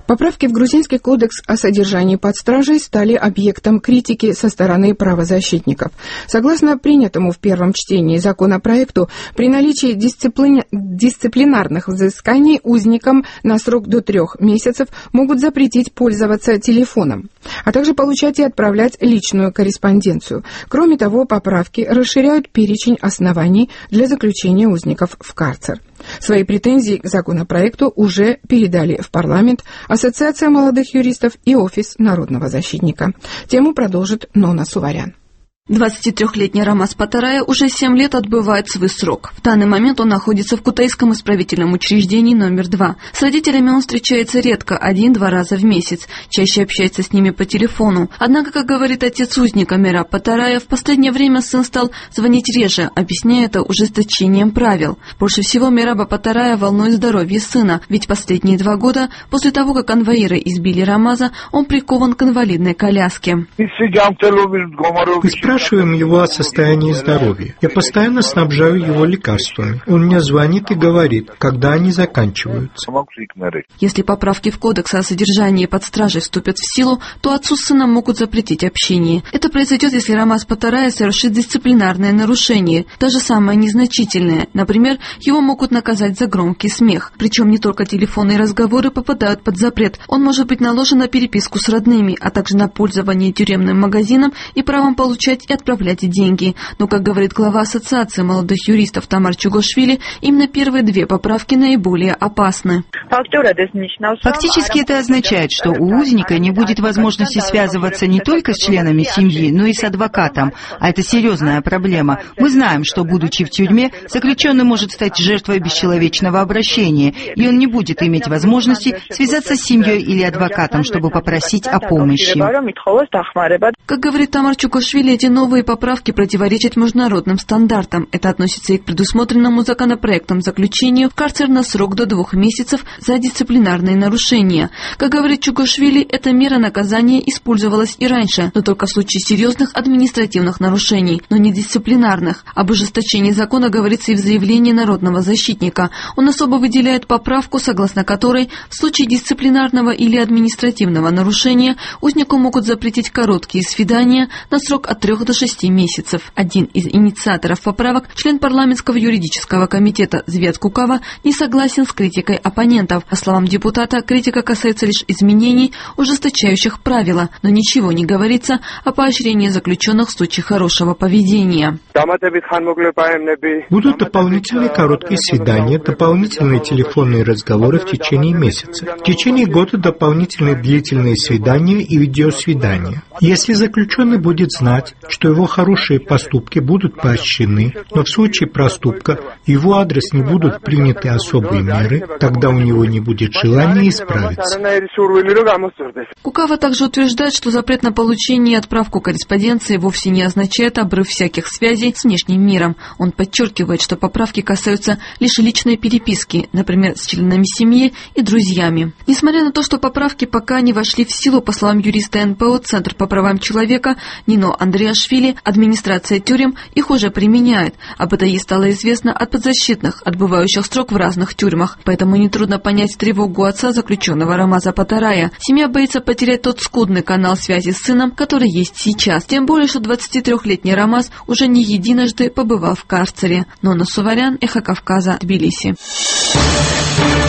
Поправки в Грузинский кодекс о содержании под стражей стали объектом критики со стороны правозащитников. Согласно принятому в первом чтении законопроекту, при наличии дисциплинарных взысканий узникам на срок до 3 месяцев могут запретить пользоваться телефоном, а также получать и отправлять личную корреспонденцию. Кроме того, поправки расширяют перечень оснований для заключения узников в карцер. Свои претензии к законопроекту уже передали в парламент Ассоциация молодых юристов и Офис народного защитника. Тему продолжит Нона Суварян. 23-летний Рамаз Патарая уже 7 лет отбывает свой срок. В данный момент он находится в Кутайском исправительном учреждении номер 2. С родителями он встречается редко, 1-2 раза в месяц. Чаще общается с ними по телефону. Однако, как говорит отец узника Мераб Патарая, в последнее время сын стал звонить реже, объясняя это ужесточением правил. Больше всего Мераба Патарая волнует здоровье сына, ведь последние 2 года, после того, как конвоиры избили Рамаза, он прикован к инвалидной коляске. Спрашиваем его о состоянии здоровья. Я постоянно снабжаю его лекарствами. Он мне звонит и говорит, когда они заканчиваются. Если поправки в кодекс о содержании под стражей вступят в силу, то отцу с сыном могут запретить общение. Это произойдет, если Рамаз Патарая совершит дисциплинарное нарушение, даже самое незначительное. Например, его могут наказать за громкий смех. Причем не только телефонные разговоры попадают под запрет. Он может быть наложен на переписку с родными, а также на пользование тюремным магазином и правом получать и отправлять деньги. Но, как говорит глава Ассоциации молодых юристов Тамар Чугошвили, именно первые 2 поправки наиболее опасны. Фактически это означает, что у узника не будет возможности связываться не только с членами семьи, но и с адвокатом. А это серьезная проблема. Мы знаем, что, будучи в тюрьме, заключенный может стать жертвой бесчеловечного обращения, и он не будет иметь возможности связаться с семьей или адвокатом, чтобы попросить о помощи. Как говорит Тамар Чугошвили, эти новые поправки противоречат международным стандартам. Это относится и к предусмотренному законопроектом заключению в карцер на срок до 2 месяцев за дисциплинарные нарушения. Как говорит Чугошвили, эта мера наказания использовалась и раньше, но только в случае серьезных административных нарушений, но не дисциплинарных. Об ужесточении закона говорится и в заявлении народного защитника. Он особо выделяет поправку, согласно которой в случае дисциплинарного или административного нарушения узнику могут запретить короткие свидания на срок от 3 до 6 месяцев. Один из инициаторов поправок, член парламентского юридического комитета Звет Кукава, не согласен с критикой оппонентов. По словам депутата, критика касается лишь изменений, ужесточающих правила, но ничего не говорится о поощрении заключенных в случае хорошего поведения. Будут дополнительные короткие свидания, дополнительные телефонные разговоры в течение месяца. В течение года дополнительные длительные свидания и видеосвидания. Если заключенный будет знать, что его хорошие поступки будут поощрены, но в случае проступка в его адрес не будут приняты особые меры, тогда у него не будет желания исправиться. Кукава также утверждает, что запрет на получение и отправку корреспонденции вовсе не означает обрыв всяких связей с внешним миром. Он подчеркивает, что поправки касаются лишь личной переписки, например, с членами семьи и друзьями. Несмотря на то, что поправки пока не вошли в силу, по словам юриста НПО Центр по правам человека Нино Андреашвили, администрация тюрем их уже применяет. Об этом ей стало известно от подзащитных, отбывающих срок в разных тюрьмах. Поэтому нетрудно понять тревогу отца заключенного Рамаза Патарая. Семья боится потерять тот скудный канал связи с сыном, который есть сейчас. Тем более, что 23-летний Рамаз уже не единожды побывал в карцере. Нона Суварян, Эхо Кавказа, Тбилиси.